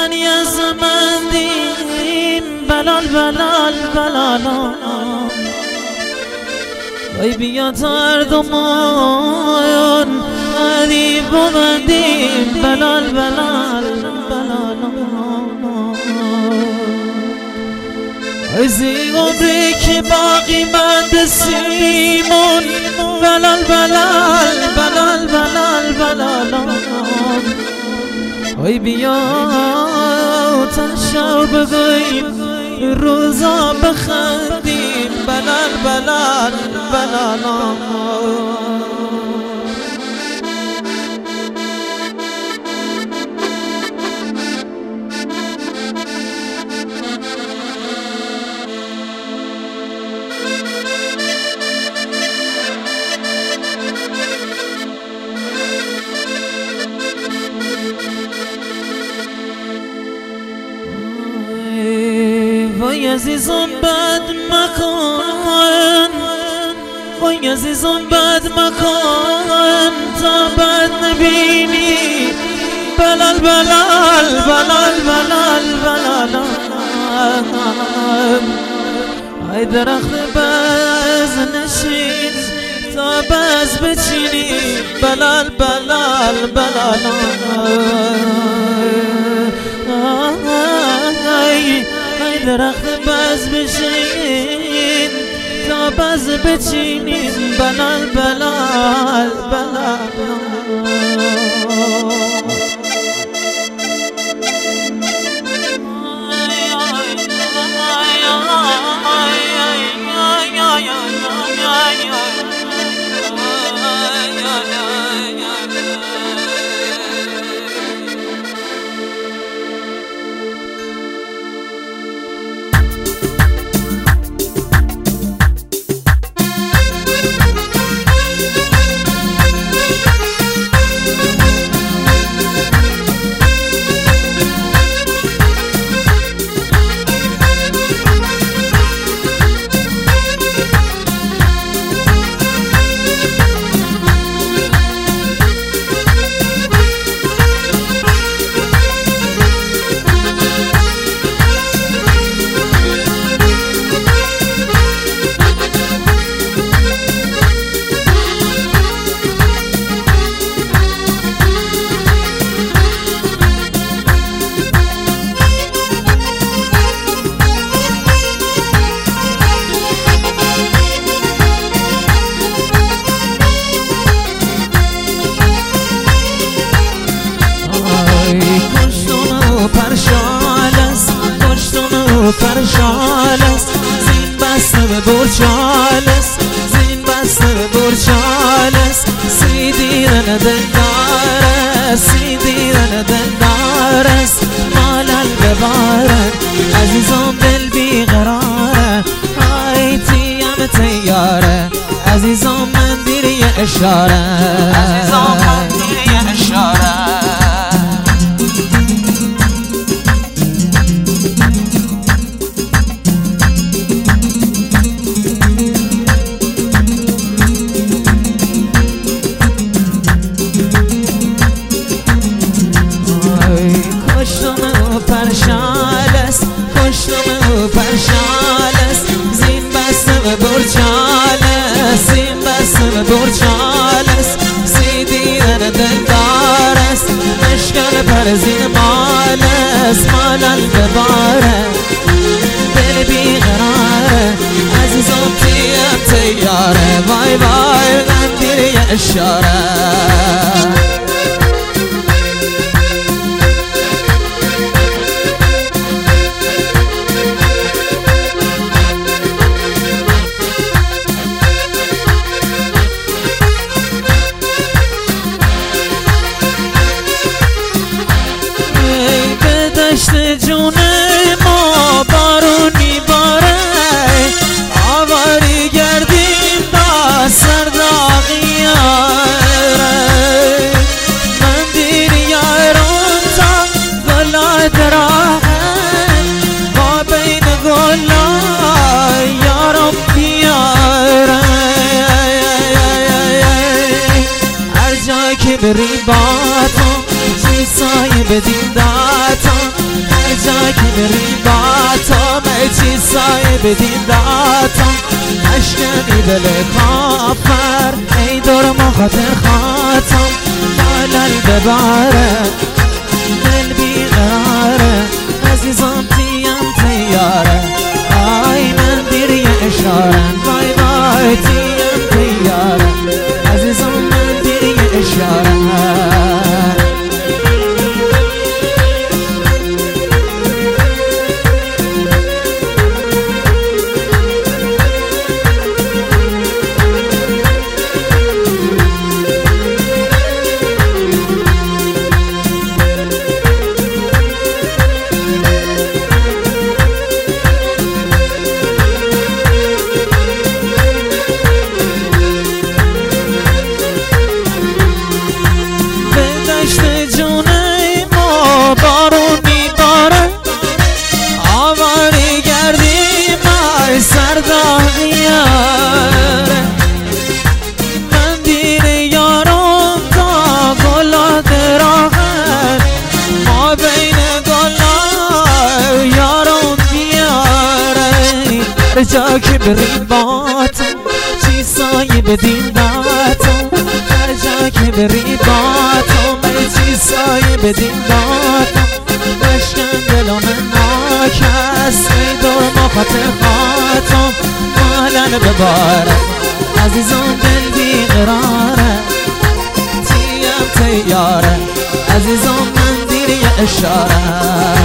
یزمندیم بلال بلال بلالا وای بیا تردمان عدی ببندیم بلال بلال بلالا ازی عمری که باقی مند سیمون بلال بلال بلال بلال بلالا وای بیا تشو بگویم روزا بخندیم بلال بلال بلالا وای عزیزم بد مکن وای عزیزم بد مکن تا بد نبینی بلال بلال بلال بلال بلال ای درخت بز نشین تا بز بچینی بلال بلال بلال ای درخت بز بشین تا بز بچینیم بلال بلال بلال پرشال است زین بسته به برچال است زین بسته به برچال است سی دیرن دلدار است سی دیرن دلدار است مالل ببارد عزیزم دل بیقراره های تیم تیاره عزیزم من دیری اشاره عزیزم من دیری اشاره پرشال است کشتم او پرشال است زین بسته به برچال است زین بسته به برچال است سی دیرن دلدار است مشکل پر زین مال است مالل بباره دل بیقراره عزیزم تیم تیاره وای وای من دیری اشاره جون ما بارونی باره آواری گردیم با سرداغیاره من دیر یارون تا گلا دراغه با بین گلا یارم بیاره هر جا که بری با تو چی سایه بدیم داتا بدین داتم اشکنی دل کافر ای دور ما خاطر خاتم مالل بباره دل بیقراره عزیزم تیم تیاره آی من دیر یه اشاره بای بای تیم تیاره عزیزم من دیر یه اشاره بارون میباره آواری گردی مای سرداغیاره من دیر یارم تا گلا دراغن ما بین گلا یارم بیاره هر جا که بری باتم چی سایه بدین داتم هر جا که بری باتم چی سایه بدین داتم بشکن دلم ناکس ای دور ما خاطر خاتم مالن بباره عزیزم دل بیقراره تیم تیاره عزیزم من دیر یه اشاره